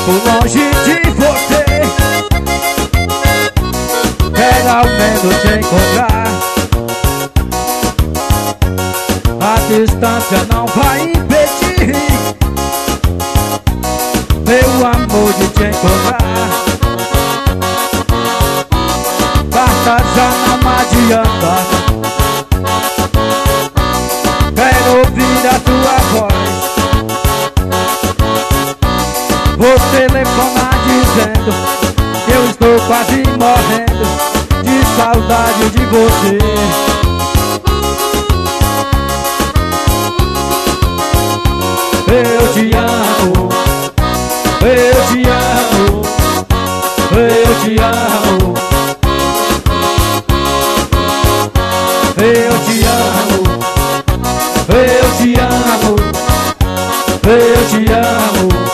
tempo longe de você, quero ao menos te encontrar. A distância não vai impedir meu amor de te encontrar. Basta, já não adianta, quero ouvir a tua voz. Vou telefonar dizendo que eu estou quase morrendo de saudade de você. Eu te amo, eu te amo, eu te amo, eu te amo, eu te amo, eu te amo.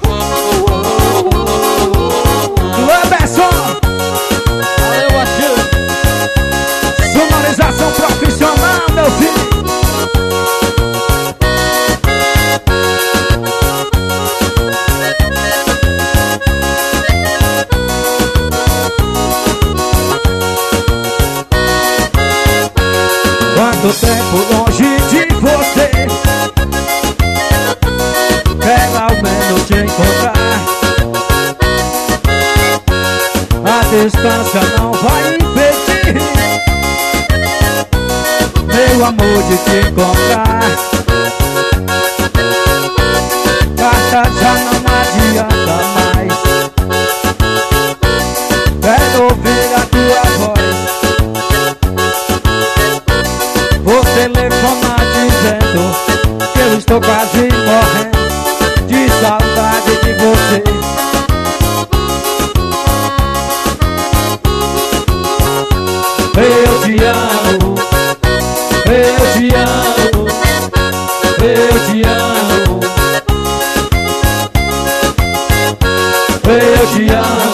Valeu, Achille. Sonorização profissional, meu filho. Quanto tempo longe de você, quero ao menos te encontrar. A distância não vai impedir meu amor de te encontrar. Carta já não adianta mais, quero ouvir a tua voz. Vou telefonar dizendo que eu estou quase morrendo de saudade de você. Eu te amo, eu te amo, eu te amo, eu te amo.